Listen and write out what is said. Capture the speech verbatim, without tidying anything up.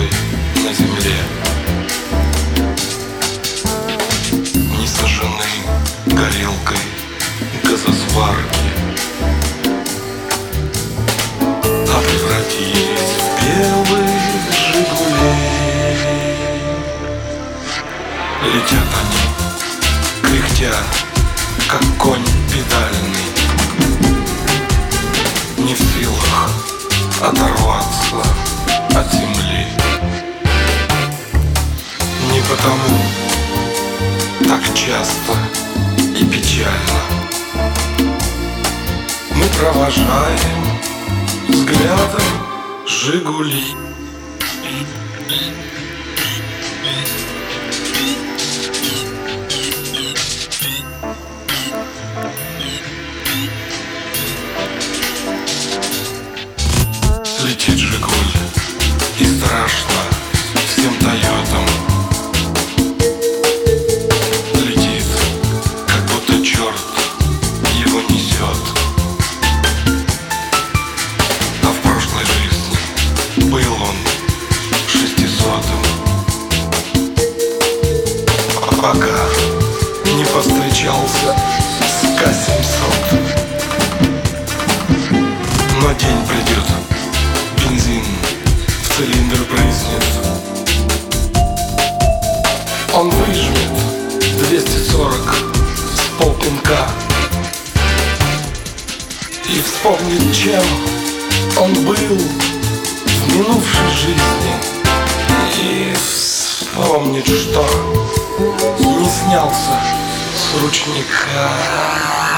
росой на земле, не сожжены горелкой газосварки, а превратились в белые «Жигулей». Летят они, кряхтя, как конь педальный, не в силах оторваться от земли. Не потому так часто и печально мы провожаем взглядом «Жигули». Летит «Жигуль», и страшно всем «Тойотам». Летит, как будто черт его несет. А в прошлой жизни был он шестисотым, пока не повстречался с Ка семьсот. Но день придет, бензин в цилиндр брызнет, он выжмет двести сорок с полпинка и вспомнит, чем он был в минувшей жизни, и вспомнит, что не снялся с ручника.